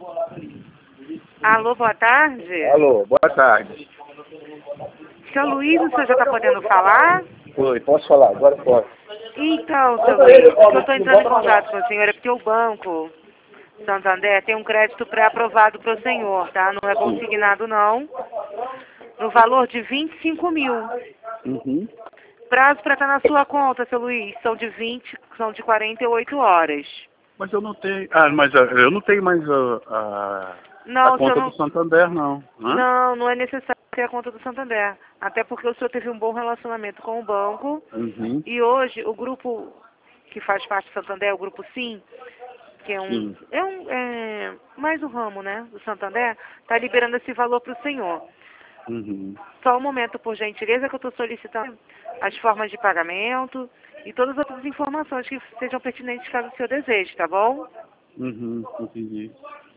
Alô, boa tarde. Alô, boa tarde. Seu Luiz, o senhor já está podendo falar? Oi, posso falar? Agora posso. Então, seu Luiz, o que eu estou entrando em contato com o senhor é porque o Banco Santander tem um crédito pré-aprovado para o senhor, tá? Não é consignado, não. No valor de 25 mil. Uhum. Prazo para estar na sua conta, seu Luiz, são de 48 horas. Mas eu não tenho... Ah, mas eu não tenho mais Não, a o senhor conta não... do Santander, não. Hã? Não, não é necessário ter a conta do Santander. Até porque o senhor teve um bom relacionamento com o banco. Uhum. E hoje o grupo que faz parte do Santander, o grupo Sim, que é Sim. mais um ramo, né, do Santander, está liberando esse valor para o senhor. Uhum. Só um momento, por gentileza, que eu estou solicitando as formas de pagamento e todas as outras informações que sejam pertinentes caso o senhor deseje, tá bom? Uhum. Entendi.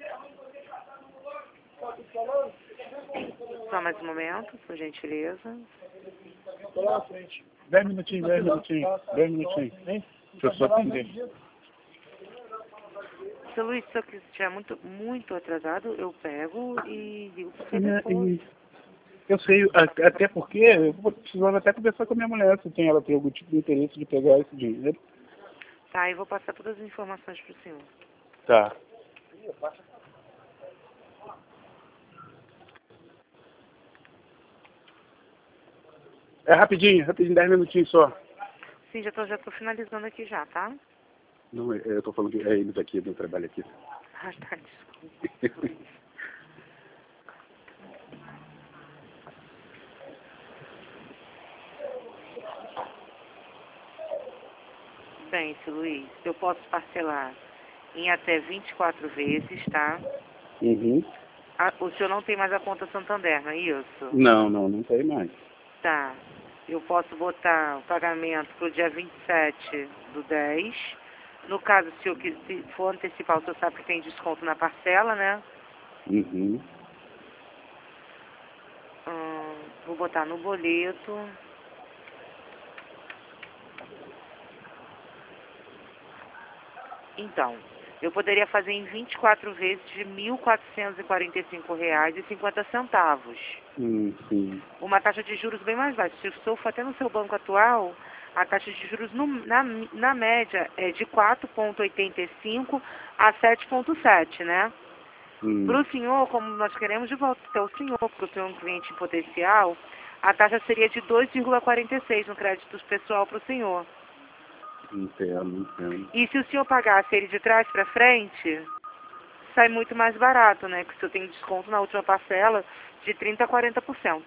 Só mais um momento, por gentileza. Tô lá na frente. 10 minutinhos. 10 minutinhos. Deixa eu só atender. Se o Luiz, se eu estiver muito atrasado, eu pego e digo para você depois. Eu sei, até porque eu vou precisando até conversar com a minha mulher se ela tem algum tipo de interesse de pegar esse dinheiro. Tá, eu vou passar todas as informações para o senhor. Tá. É rapidinho, 10 minutinhos só. Sim, já tô finalizando aqui já, tá? Não, eu tô falando que é eles aqui do trabalho aqui. Ah, tá, desculpa. Bem, seu Luiz, eu posso parcelar em até 24 vezes, tá? Uhum. O senhor não tem mais a conta Santander, não é isso? Não tem mais. Tá. Eu posso botar o pagamento para o dia 27/10. No caso, se for antecipar, o senhor sabe que tem desconto na parcela, né? Uhum. Vou botar no boleto. Então, eu poderia fazer em 24 vezes de R$ 1.445,50. Sim. Uma taxa de juros bem mais baixa. Se o senhor for até no seu banco atual, a taxa de juros na média é de 4,85 a 7,7, né? Para o senhor, como nós queremos de volta até o senhor, porque o senhor é um cliente em potencial, a taxa seria de 2,46 no crédito pessoal para o senhor. Entendo. E se o senhor pagasse ele de trás para frente, sai muito mais barato, né? Que o senhor tem desconto na última parcela de 30% a 40%.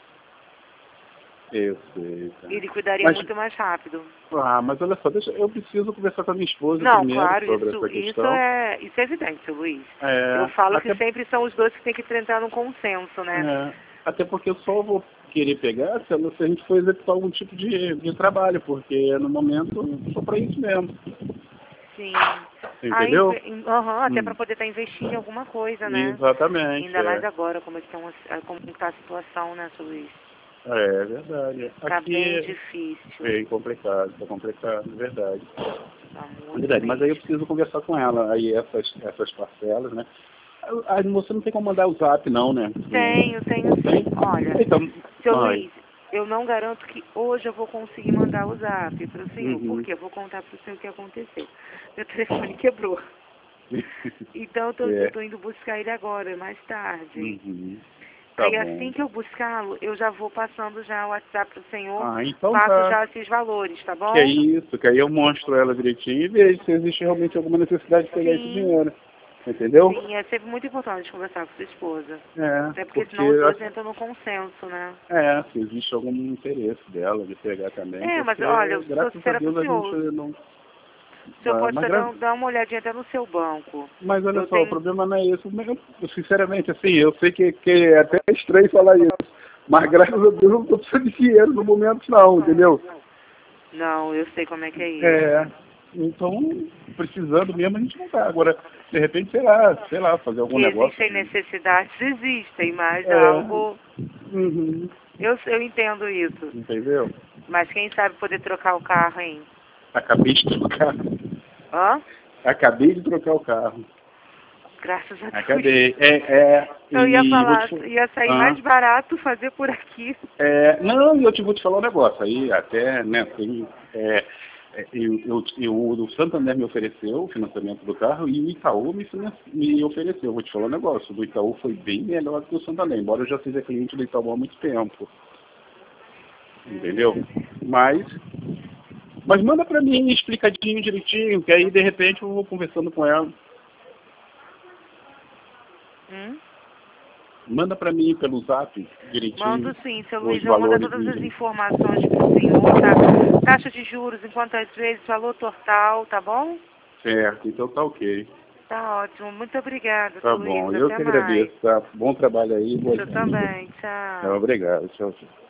Eu sei, tá. E liquidaria muito mais rápido. Mas olha só, eu preciso conversar com a minha esposa Não, primeiro claro, sobre essa questão. isso é evidente, Luiz. É, Eu falo até, que sempre são os dois que têm que entrar num consenso, né? até porque eu só vou querer pegar se a gente for executar algum tipo de trabalho, porque no momento só para isso mesmo. Sim. Entendeu? Até para poder estar investindo em alguma coisa, né? Exatamente. Ainda mais agora, como está a situação, né, seu Luiz? É verdade. Tá Aqui bem difícil. é complicado, é verdade. Tá É muito verdade, mas aí eu mesmo. preciso conversar com ela, aí essas parcelas, né? Você não tem como mandar o zap não, né? Tenho sim. Olha, Então, seu mãe. Luiz, eu não garanto que hoje eu vou conseguir mandar o zap para o senhor, Uhum. porque eu vou contar para o senhor o que aconteceu. Meu telefone quebrou. Então eu tô indo buscar ele agora, mais tarde. Uhum. Tá Aí bom. assim que eu buscá-lo, eu já vou passando já o WhatsApp pro senhor, Então passo tá. já esses valores, tá bom? Que é isso, que aí eu mostro ela direitinho e vejo se existe realmente alguma necessidade de pegar esse dinheiro. Entendeu? Sim, é sempre muito importante conversar com sua esposa. É, Até porque senão os dois entram no consenso, né? se existe algum interesse dela de pegar também. Mas porque, olha, eu sou graças a sincera com o Deus a senhor. gente não. O senhor pode Mas, só dar uma olhadinha até no seu banco. mas olha Eu só, o tenho... problema não é isso. Eu, sinceramente, assim, eu sei que é até estranho falar isso. Mas graças a Deus eu não estou precisando de dinheiro no momento não, entendeu? Não, eu sei como é que é isso. Então, precisando mesmo, a gente não tá. Agora, de repente, sei lá, fazer algum Que negócio. existem necessidades, existem, mas É. algo... Uhum. Eu entendo isso. Entendeu? Mas quem sabe poder trocar o carro, hein? Acabei de trocar. Hã? Acabei de trocar o carro. graças a Deus. Acabei. Eu ia falar, ia sair mais barato fazer por aqui. Não, eu vou te falar um negócio. Aí até, né, tem... o Santander me ofereceu o financiamento do carro e o Itaú me ofereceu. Vou te falar um negócio. O do Itaú foi bem melhor do que o Santander, embora eu já seja cliente do Itaú há muito tempo. Entendeu? Mas manda pra mim explicadinho, direitinho, que aí de repente eu vou conversando com ela. Manda pra mim pelo zap direitinho. Mando sim, seu Luiz, eu vou mandar todas as informações pro senhor, tá? Taxa de juros, em quantas vezes, valor total, tá bom? Certo, então tá ok. Tá ótimo, muito obrigada, Tá seu bom, Luiz, eu até que mais. agradeço, tá? Bom trabalho aí. Eu também, tchau. Obrigado, tchau, tchau.